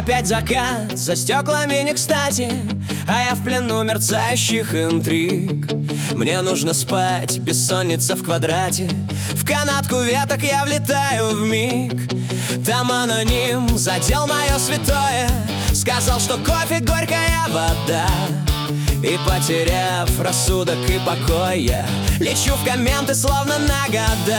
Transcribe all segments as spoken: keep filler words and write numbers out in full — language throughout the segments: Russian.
опять закат, за стеклами не кстати, а я в плену мерцающих интриг. Мне нужно спать, бессонница в квадрате, в канатку веток я влетаю вмиг. Там аноним задел мое святое, сказал, что кофе горькая вода. И потеряв рассудок и покой, я лечу в комменты словно на года.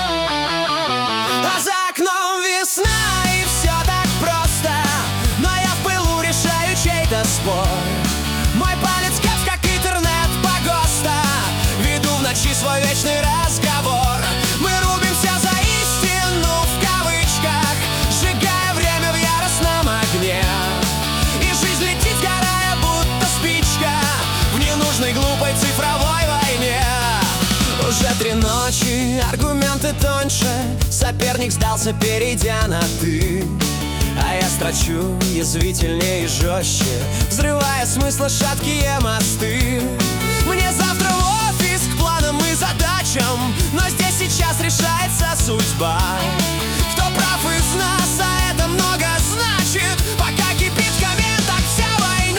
А за окном весна, и все так просто, но я в пылу решаю чей-то спор. Мой палец кэпс, как интернет-погоста, веду в ночи свой вечный разговор. Мы рубимся за истину в кавычках, сжигая время в яростном огне. И жизнь летит, сгорая, будто спичка в ненужной глупой цифровой войне. Уже три ночи, аргументы тоньше, соперник сдался, перейдя на «ты». А я строчу язвительнее и жестче, взрывая смысла шаткие мосты. Мне завтра в офис к планам и задачам, но здесь сейчас решается судьба. Кто прав из нас, а это много значит, пока кипит в комментах вся война.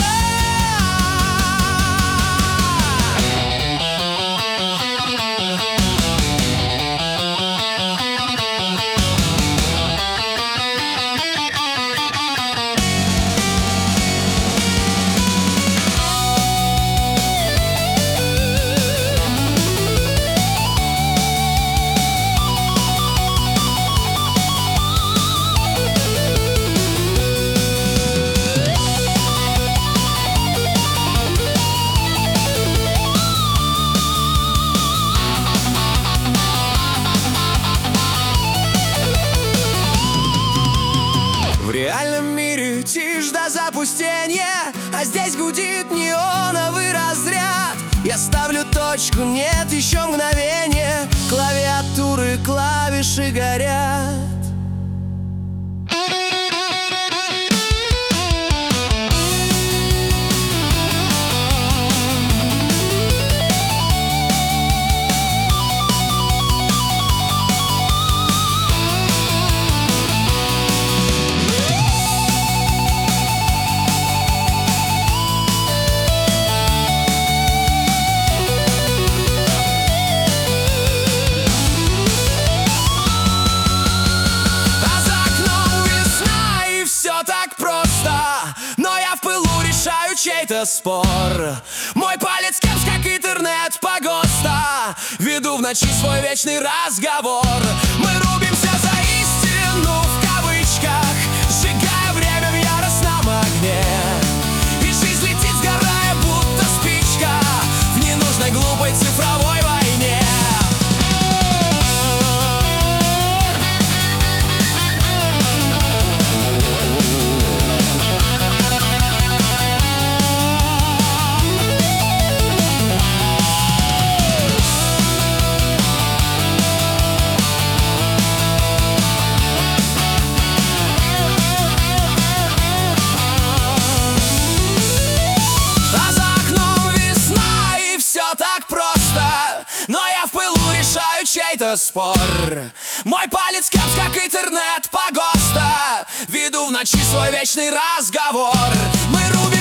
В реальном мире тишь до запустения, а здесь гудит неоновый разряд. Я ставлю точку, нет еще мгновения, клавиатуры, клавиши горят. Чей-то спор. Мой палец кэпс, как интернет-погоста, веду в ночи свой вечный разговор. Мы рубимся за истину в кавычках, сжигая время в яростном огне. И жизнь летит, сгорая, будто спичка в ненужной глупой цифровой войне. Но я в пылу решаю чей-то спор. Мой палец кэпс, как интернет-погоста, веду в ночи свой вечный разговор. Мы рубим